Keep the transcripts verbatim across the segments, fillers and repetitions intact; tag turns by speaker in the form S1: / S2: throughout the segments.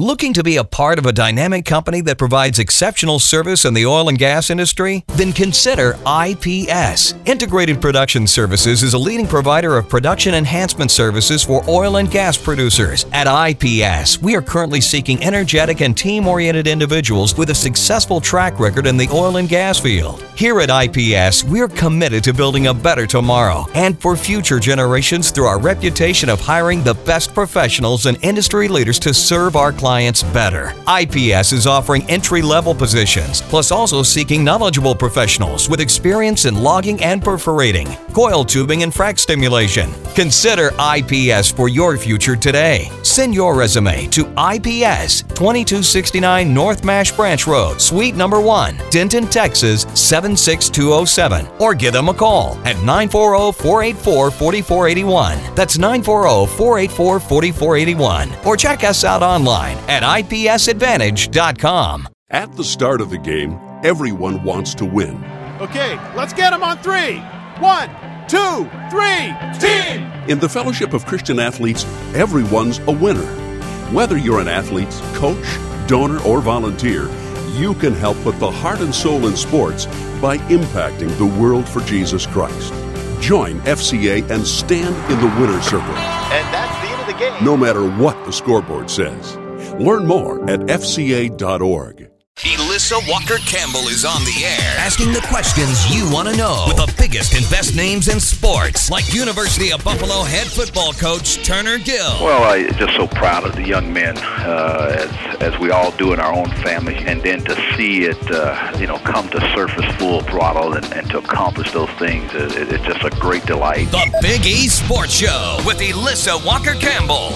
S1: Looking to be a part of a dynamic company that provides exceptional service in the oil and gas industry? Then consider I P S. Integrated Production Services is a leading provider of production enhancement services for oil and gas producers. At I P S, we are currently seeking energetic and team-oriented individuals with a successful track record in the oil and gas field. Here at I P S, we are committed to building a better tomorrow and for future generations through our reputation of hiring the best professionals and industry leaders to serve our clients better. I P S is offering entry-level positions, plus also seeking knowledgeable professionals with experience in logging and perforating, coil tubing, and frac stimulation. Consider I P S for your future today. Send your resume to I P S, twenty-two sixty-nine North Mash Branch Road, Suite Number one, Denton, Texas seven six two zero seven, or give them a call at nine four zero, four eight four, four four eight one. That's nine four zero, four eight four, four four eight one. Or check us out online at I P S advantage dot com.
S2: At the start of the game, everyone wants to win.
S3: Okay, let's get them on three. One, two, three, team!
S2: In the Fellowship of Christian Athletes, everyone's a winner. Whether you're an athlete, coach, donor, or volunteer, you can help put the heart and soul in sports by impacting the world for Jesus Christ. Join F C A and stand in the winner's circle.
S4: And that's the end of the game.
S2: No matter what the scoreboard says. Learn more at F C A dot org.
S1: Elissa Walker Campbell is on the air, asking the questions you want to know with the biggest and best names in sports, like University of Buffalo head football coach Turner Gill.
S5: Well, I'm just so proud of the young men, uh, as as we all do in our own family, and then to see it, uh, you know, come to surface full throttle and, and to accomplish those things, it, it's just a great delight.
S1: The Big East Sports Show with Elissa Walker Campbell.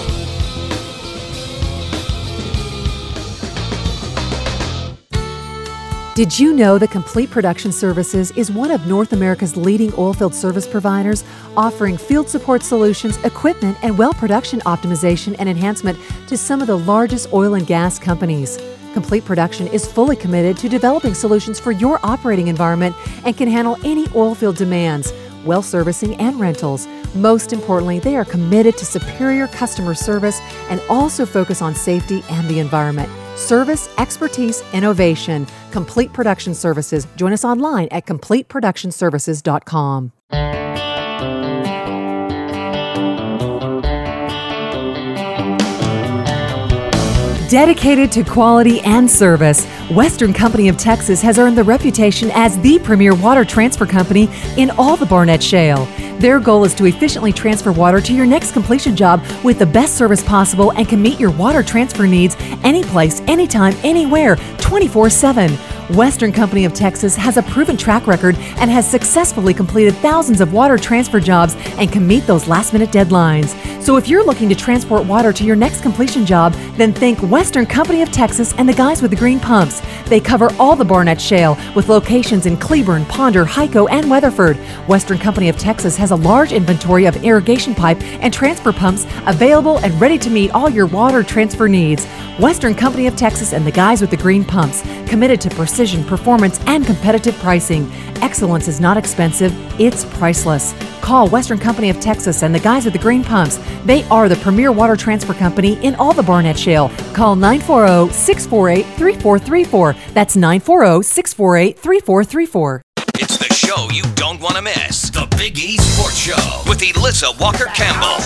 S6: Did you know that Complete Production Services is one of North America's leading oilfield service providers, offering field support solutions, equipment, and well production optimization and enhancement to some of the largest oil and gas companies? Complete Production is fully committed to developing solutions for your operating environment and can handle any oilfield demands, well servicing, and rentals. Most importantly, they are committed to superior customer service and also focus on safety and the environment. Service, expertise, innovation. Complete Production Services. Join us online at complete production services dot com. Dedicated to quality and service, Western Company of Texas has earned the reputation as the premier water transfer company in all the Barnett Shale. Their goal is to efficiently transfer water to your next completion job with the best service possible and can meet your water transfer needs anyplace, anytime, anywhere, twenty-four seven. Western Company of Texas has a proven track record and has successfully completed thousands of water transfer jobs and can meet those last-minute deadlines. So if you're looking to transport water to your next completion job, then think Western Company of Texas and the guys with the green pumps. They cover all the Barnett Shale with locations in Cleburne, Ponder, Hyco, and Weatherford. Western Company of Texas has a large inventory of irrigation pipe and transfer pumps available and ready to meet all your water transfer needs. Western Company of Texas and the guys with the green pumps, committed to precision, performance, and competitive pricing. Excellence is not expensive, it's priceless. Call Western Company of Texas and the guys with the green pumps. They are the premier water transfer company in all the Barnett Shale. Call nine four zero, six four eight, three four three four. That's nine four zero, six four eight, three four three four.
S1: It's the show you don't want to miss. The Big East Sports Show with Elissa Walker Campbell.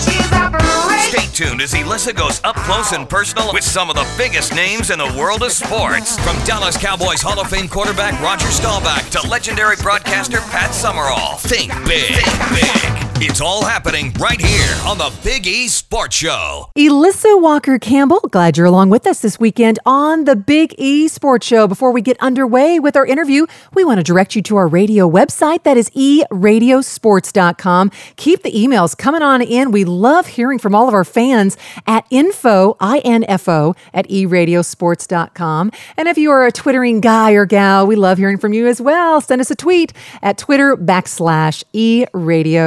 S1: Stay tuned as Elissa goes up close and personal with some of the biggest names in the world of sports. From Dallas Cowboys Hall of Fame quarterback Roger Staubach to legendary broadcaster Pat Summerall. Think big. Think big. It's all happening right here on the Big East Sports Show.
S6: Elissa Walker Campbell, glad you're along with us this weekend on the Big E Sports Show. Before we get underway with our interview, we want to direct you to our radio website. That is e radio sports dot com. Keep the emails coming on in. We love hearing from all of our fans at info, I N F O, at e radio sports dot com. And if you are a Twittering guy or gal, we love hearing from you as well. Send us a tweet at Twitter backslash eRadioSports.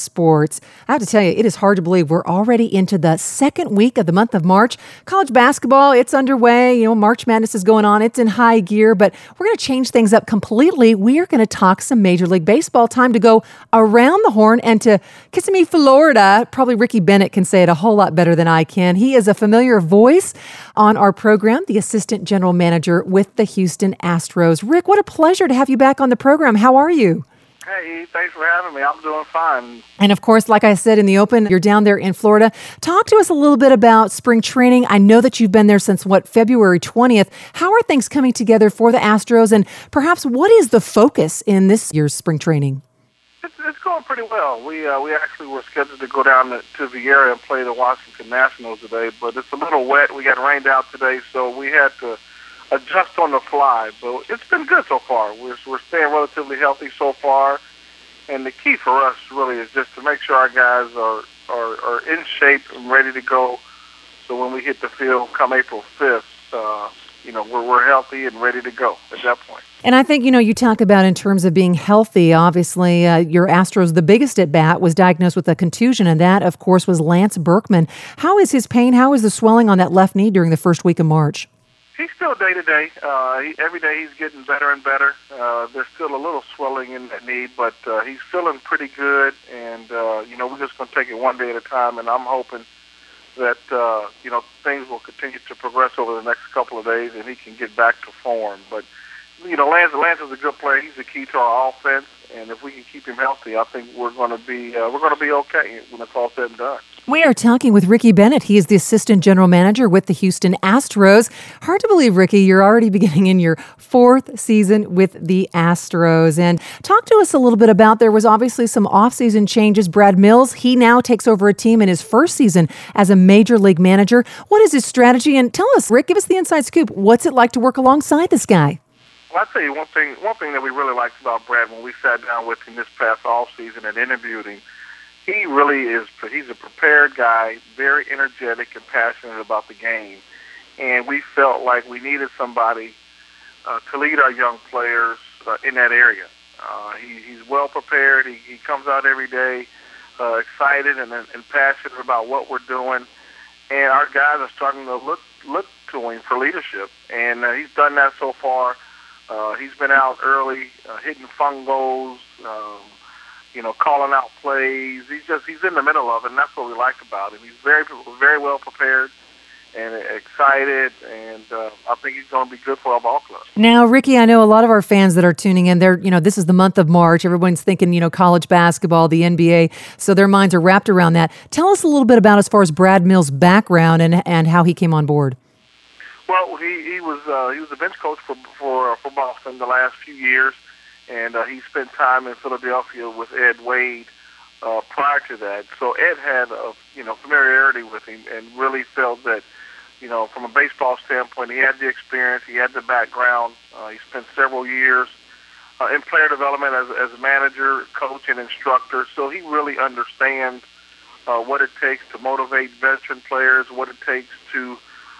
S6: sports. I have to tell you, it is hard to believe we're already into the second week of the month of March. College basketball, it's underway. You know, March Madness is going on. It's in high gear, but we're going to change things up completely. We are going to talk some Major League Baseball. Time to go around the horn and to Kissimmee, Florida. Probably Ricky Bennett can say it a whole lot better than I can. He is a familiar voice on our program, the assistant general manager with the Houston Astros. Rick, what a pleasure to have you back on the program. How are you?
S7: Hey, thanks for having me. I'm doing fine.
S6: And of course, like I said in the open, you're down there in Florida. Talk to us a little bit about spring training. I know that you've been there since, what, February twentieth. How are things coming together for the Astros? And perhaps what is the focus in this year's spring training?
S7: It's, it's going pretty well. We uh, we actually were scheduled to go down to, to the area and play the Washington Nationals today, but it's a little wet. We got rained out today, so we had to adjust on the fly, but it's been good so far. We're we're staying relatively healthy so far, and the key for us really is just to make sure our guys are are, are in shape and ready to go. So when we hit the field come April fifth, uh, you know, we're we're healthy and ready to go at that point.
S6: And I think, you know, you talk about in terms of being healthy, obviously, uh, your Astros, the biggest at bat, was diagnosed with a contusion, and that, of course, was Lance Berkman. How is his pain? How is the swelling on that left knee during the first week of March?
S7: He's still day to day. Uh, he, every day he's getting better and better. Uh, there's still a little swelling in that knee, but uh, he's feeling pretty good. And uh, you know, we're just going to take it one day at a time. And I'm hoping that uh, you know things will continue to progress over the next couple of days, and he can get back to form. But you know, Lance, Lance is a good player. He's the key to our offense, and if we can keep him healthy, I think we're going to be uh, we're going to be okay when it's all said and done.
S6: We are talking with Ricky Bennett. He is the assistant general manager with the Houston Astros. Hard to believe, Ricky, you're already beginning in your fourth season with the Astros. And talk to us a little bit about, there was obviously some off-season changes. Brad Mills, he now takes over a team in his first season as a major league manager. What is his strategy? And tell us, Rick, give us the inside scoop. What's it like to work alongside this guy?
S7: Well, I'll tell you one thing, one thing that we really liked about Brad when we sat down with him this past off-season and interviewed him. He really is, he's a prepared guy, very energetic and passionate about the game. And we felt like we needed somebody uh, to lead our young players uh, in that area. Uh, he, he's well prepared. He, he comes out every day uh, excited and, and passionate about what we're doing. And our guys are starting to look, look to him for leadership. And uh, he's done that so far. Uh, he's been out early, uh, hitting fungos, um, you know, calling out plays. He's just, he's in the middle of it, and that's what we like about him. He's very, very well prepared and excited, and uh, I think he's going to be good for our ball club.
S6: Now, Ricky, I know a lot of our fans that are tuning in, they're, you know, this is the month of March. Everyone's thinking, you know, college basketball, the N B A, so their minds are wrapped around that. Tell us a little bit about as far as Brad Mills' background and, and how he came on board.
S7: Well, he, he was uh, he was a bench coach for, for, for Boston the last few years. And uh, he spent time in Philadelphia with Ed Wade uh, prior to that. So Ed had a you know familiarity with him and really felt that you know from a baseball standpoint he had the experience, he had the background. Uh, he spent several years uh, in player development as as a manager, coach, and instructor. So he really understands uh, what it takes to motivate veteran players, what it takes to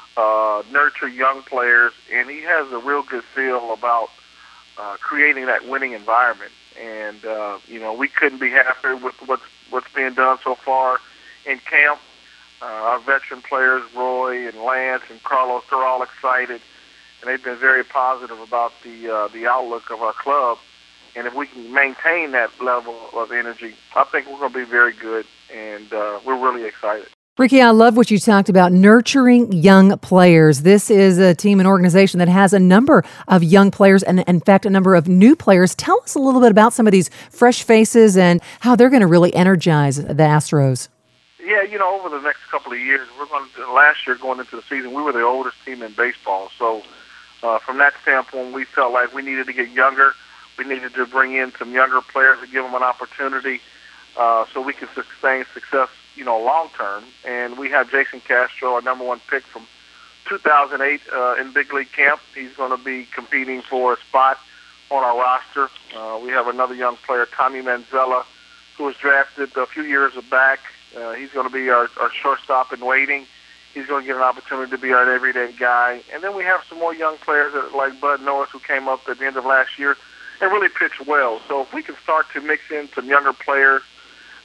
S7: uh, nurture young players, and he has a real good feel about Uh, creating that winning environment. And, uh, you know, we couldn't be happier with what's, what's being done so far in camp. Uh, our veteran players, Roy and Lance and Carlos, they're all excited, and they've been very positive about the uh, the outlook of our club. And if we can maintain that level of energy, I think we're going to be very good, and uh, we're really excited.
S6: Ricky, I love what you talked about, nurturing young players. This is a team and organization that has a number of young players and, in fact, a number of new players. Tell us a little bit about some of these fresh faces and how they're going to really energize the Astros.
S7: Yeah, you know, over the next couple of years, we're going to, last year going into the season, we were the oldest team in baseball. So uh, from that standpoint, we felt like we needed to get younger. We needed to bring in some younger players to give them an opportunity uh, so we can sustain success, you know, long term. And we have Jason Castro, our number one pick from two thousand eight uh, in big league camp. He's going to be competing for a spot on our roster. Uh, we have another young player, Tommy Manzella, who was drafted a few years back. Uh, he's going to be our, our shortstop in waiting. He's going to get an opportunity to be our everyday guy. And then we have some more young players that, like Bud Norris, who came up at the end of last year and really pitched well. So if we can start to mix in some younger players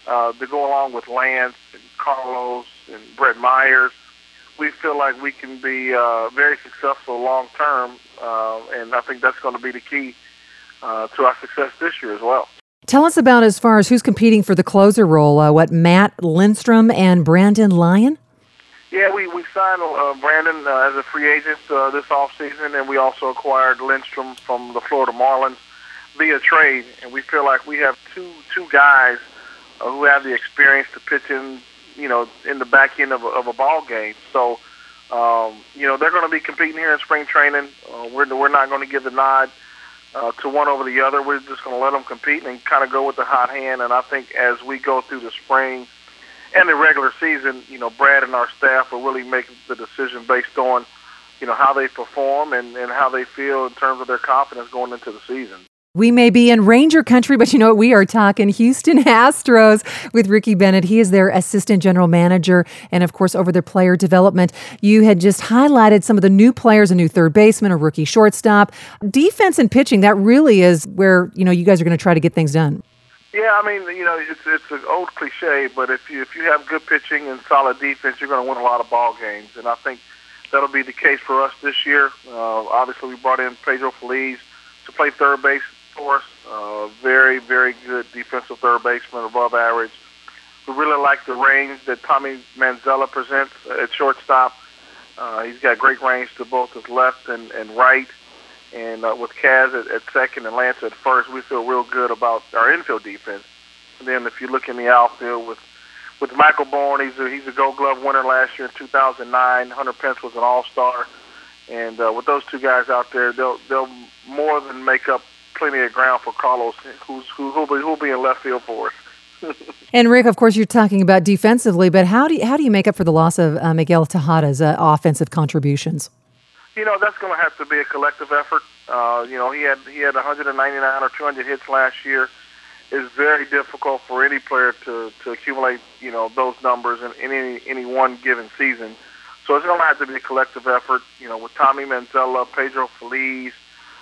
S7: uh, to go along with Lance and Carlos and Brett Myers, we feel like we can be uh, very successful long term, uh, and I think that's going to be the key uh, to our success this year as well.
S6: Tell us about as far as who's competing for the closer role. Uh, what, Matt Lindstrom and Brandon Lyon?
S7: Yeah, we, we signed uh, Brandon uh, as a free agent uh, this offseason, and we also acquired Lindstrom from the Florida Marlins via trade. And we feel like we have two two guys uh, who have the experience to pitch in, you know, in the back end of a, of a ball game. So, um, you know, they're going to be competing here in spring training. Uh, we're we're not going to give the nod uh, to one over the other. We're just going to let them compete and kind of go with the hot hand. And I think as we go through the spring and the regular season, you know, Brad and our staff will really make the decision based on, you know, how they perform and, and how they feel in terms of their confidence going into the season.
S6: We may be in Ranger country, but you know what? We are talking Houston Astros with Ricky Bennett. He is their assistant general manager and, of course, over their player development. You had just highlighted some of the new players, a new third baseman, a rookie shortstop. Defense and pitching, that really is where, you know, you guys are going to try to get things done.
S7: Yeah, I mean, you know, it's it's an old cliche, but if you if you have good pitching and solid defense, you're going to win a lot of ball games, and I think that'll be the case for us this year. Uh, obviously, we brought in Pedro Feliz to play third base for us. Uh, very, very good defensive third baseman, above average. We really like the range that Tommy Manzella presents at shortstop. Uh, he's got great range to both his left and, and right. And uh, with Kaz at, at second and Lance at first, we feel real good about our infield defense. And then if you look in the outfield with with Michael Bourne, he's a, he's a Gold Glove winner last year in two thousand nine. Hunter Pence was an All-Star. And uh, with those two guys out there, they'll they'll more than make up plenty of ground for Carlos, who's who, who'll be who'll be in left field for us.
S6: And Rick, of course, you're talking about defensively, but how do you, how do you make up for the loss of uh, Miguel Tejada's uh, offensive contributions?
S7: You know, that's going to have to be a collective effort. Uh, you know, he had he had one ninety-nine or two hundred hits last year. It's very difficult for any player to, to accumulate, you know, those numbers in, in any any one given season. So it's going to have to be a collective effort. You know, with Tommy Manzella, Pedro Feliz,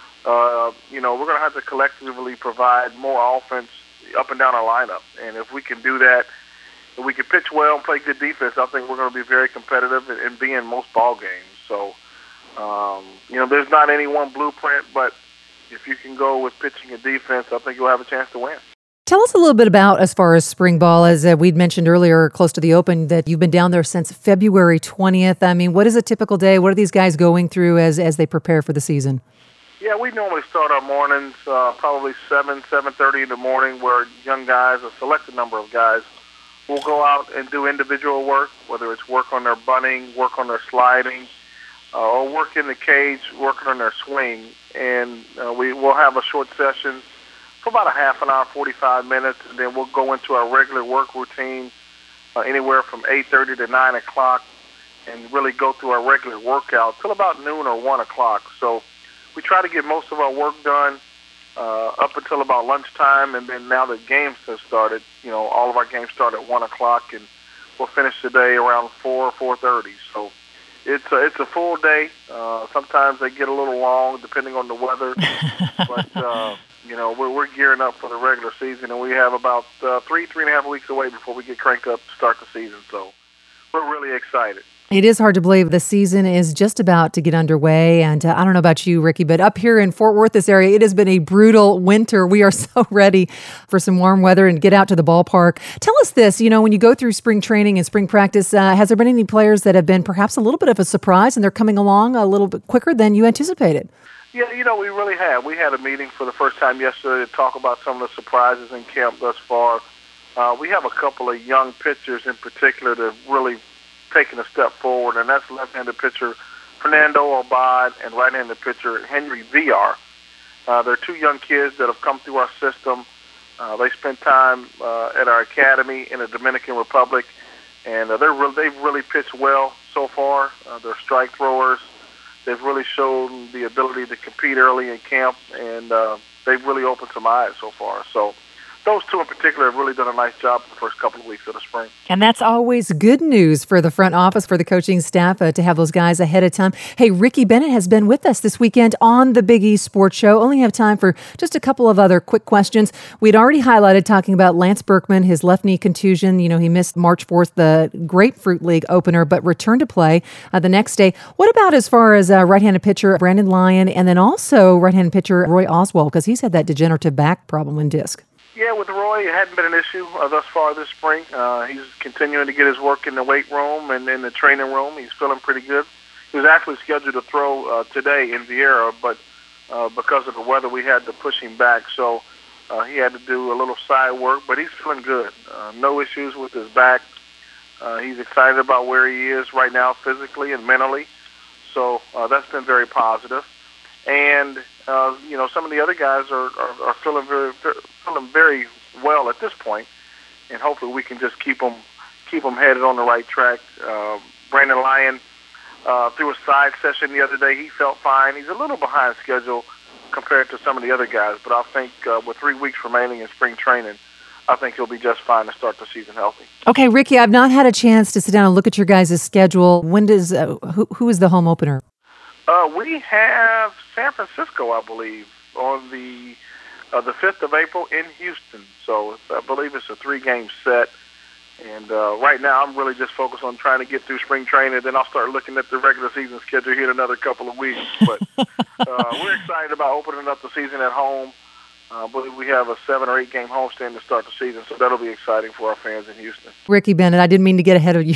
S7: uh, you know, we're going to have to collectively provide more offense up and down our lineup. And if we can do that, if we can pitch well and play good defense, I think we're going to be very competitive and, and be in most ball games. So. Um, you know, there's not any one blueprint, but if you can go with pitching and defense, I think you'll have a chance to win.
S6: Tell us a little bit about, as far as spring ball, as uh, we'd mentioned earlier, close to the Open, that you've been down there since February twentieth. I mean, what is a typical day? What are these guys going through as, as they prepare for the season?
S7: Yeah, we normally start our mornings uh, probably seven, seven thirty in the morning, where young guys, a selected number of guys, will go out and do individual work, whether it's work on their bunting, work on their sliding, Uh, or work in the cage, working on their swing. And uh, we will have a short session for about a half an hour, forty-five minutes, and then we'll go into our regular work routine uh, anywhere from eight thirty to nine o'clock and really go through our regular workout till about noon or one o'clock. So we try to get most of our work done uh, up until about lunchtime, and then now that games have started, you know, all of our games start at one o'clock, and we'll finish the day around four or four thirty. So It's a, it's a full day. Uh, sometimes they get a little long depending on the weather. but, uh, you know, we're, we're gearing up for the regular season, and we have about uh, three, three and a half weeks away before we get cranked up to start the season. So we're really excited.
S6: It is hard to believe the season is just about to get underway. And uh, I don't know about you, Ricky, but up here in Fort Worth, this area, it has been a brutal winter. We are so ready for some warm weather and get out to the ballpark. Tell us this, you know, when you go through spring training and spring practice, uh, has there been any players that have been perhaps a little bit of a surprise and they're coming along a little bit quicker than you anticipated?
S7: Yeah, you know, we really have. We had a meeting for the first time yesterday to talk about some of the surprises in camp thus far. Uh, we have a couple of young pitchers in particular that really taking a step forward, and that's left-handed pitcher Fernando Abad and right-handed pitcher Henry Villar. Uh, they're two young kids that have come through our system. Uh, they spent time uh, at our academy in the Dominican Republic, and uh, they're re- they've really pitched well so far. Uh, they're strike throwers. They've really shown the ability to compete early in camp, and uh, they've really opened some eyes so far. So those two in particular have really done a nice job the first couple of weeks of the spring.
S6: And that's always good news for the front office, for the coaching staff, uh, to have those guys ahead of time. Hey, Ricky Bennett has been with us this weekend on the Big East Sports Show. Only have time for just a couple of other quick questions. We'd already highlighted talking about Lance Berkman, his left knee contusion. You know, he missed March fourth, the Grapefruit League opener, but returned to play uh, the next day. What about as far as uh, right-handed pitcher Brandon Lyon, and then also right-handed pitcher Roy Oswald, because he's had that degenerative back problem and disc?
S7: Yeah, with Roy, it hadn't been an issue uh, thus far this spring. Uh, he's continuing to get his work in the weight room and in the training room. He's feeling pretty good. He was actually scheduled to throw uh, today in Vieira, but uh, because of the weather, we had to push him back. So uh, he had to do a little side work, but he's feeling good. Uh, no issues with his back. Uh, he's excited about where he is right now physically and mentally. So uh, that's been very positive. And Uh, you know, some of the other guys are, are, are feeling very feeling very well at this point, and hopefully we can just keep them keep them headed on the right track. Uh, Brandon Lyon uh, threw a side session the other day. He felt fine. He's a little behind schedule compared to some of the other guys, but I think uh, with three weeks remaining in spring training, I think he'll be just fine to start the season healthy.
S6: Okay, Ricky, I've not had a chance to sit down and look at your guys' schedule. When does uh, who, who is the home opener?
S7: Uh, we have San Francisco, I believe, on the uh, the fifth of April in Houston. So I believe it's a three-game set. And uh, right now I'm really just focused on trying to get through spring training. Then I'll start looking at the regular season schedule here in another couple of weeks. But uh, we're excited about opening up the season at home. Uh, I believe we have a seven or eight game homestand to start the season, so that'll be exciting for our fans in Houston.
S6: Ricky Bennett, I didn't mean to get ahead of you.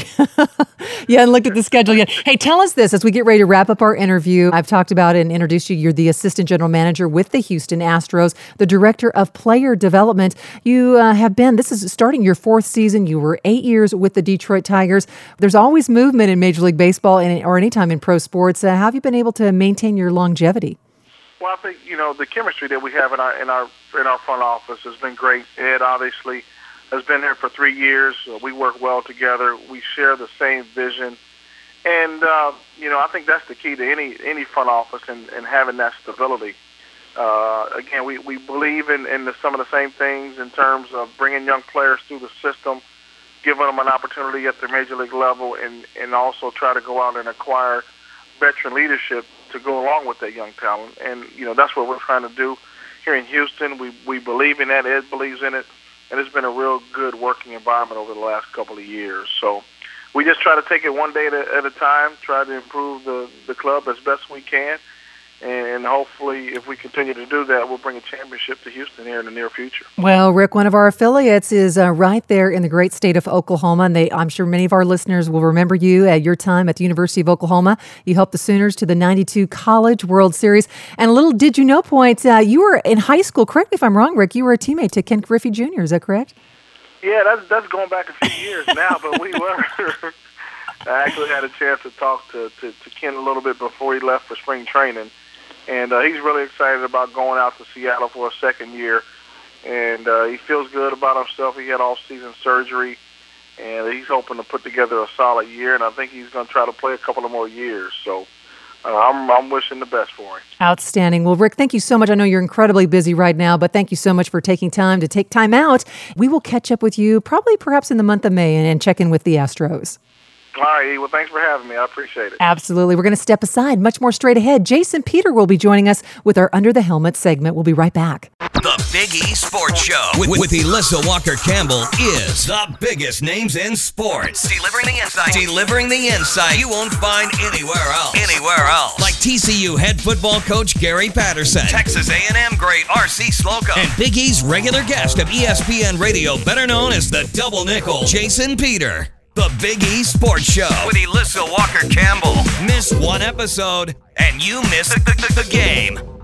S6: You hadn't looked at the schedule yet. Hey, tell us this as we get ready to wrap up our interview. I've talked about it and introduced you. You're the assistant general manager with the Houston Astros, the director of player development. You uh, have been, this is starting your fourth season. You were eight years with the Detroit Tigers. There's always movement in Major League Baseball and, or anytime in pro sports. Uh, how have you been able to maintain your longevity?
S7: Well, I think, you know, the chemistry that we have in our in our in our front office has been great. Ed obviously has been here for three years. Uh, we work well together. We share the same vision, and uh, you know, I think that's the key to any any front office and, and having that stability. Uh, again, we, we believe in, in the, some of the same things in terms of bringing young players through the system, giving them an opportunity at the major league level, and, and also try to go out and acquire veteran leadership to go along with that young talent. And, you know, that's what we're trying to do here in Houston. We we believe in that. Ed believes in it. And it's been a real good working environment over the last couple of years. So we just try to take it one day at a, at a time, try to improve the, the club as best we can. And hopefully, if we continue to do that, we'll bring a championship to Houston here in the near future.
S6: Well, Rick, one of our affiliates is uh, right there in the great state of Oklahoma, and they, I'm sure many of our listeners will remember you at your time at the University of Oklahoma. You helped the Sooners to the ninety-two College World Series. And a little did you know point, uh, you were in high school, correct me if I'm wrong, Rick, you were a teammate to Ken Griffey Junior, is that correct?
S7: Yeah, that's, that's going back a few years now, but we were. I actually had a chance to talk to, to, to Ken a little bit before he left for spring training. And uh, he's really excited about going out to Seattle for a second year. And uh, he feels good about himself. He had off-season surgery, and he's hoping to put together a solid year. And I think he's going to try to play a couple of more years. So uh, I'm, I'm wishing the best for him.
S6: Outstanding. Well, Rick, thank you so much. I know you're incredibly busy right now, but thank you so much for taking time to take time out. We will catch up with you probably perhaps in the month of May and, and check in with the Astros.
S7: All right, well, thanks for having me. I appreciate it.
S6: Absolutely. We're going to step aside. Much more straight ahead. Jason Peter will be joining us with our Under the Helmet segment. We'll be right back.
S1: The Big East Sports Show with, with Elissa Walker-Campbell is the biggest names in sports. Delivering the insight. Delivering the insight you won't find anywhere else. Anywhere else. Like T C U head football coach Gary Patterson, Texas A and M great R C Slocum, and Big East regular guest of E S P N Radio, better known as the Double Nickel, Jason Peter. The Big East Sports Show with Elissa Walker-Campbell. Miss one episode, and you miss the, the, the game.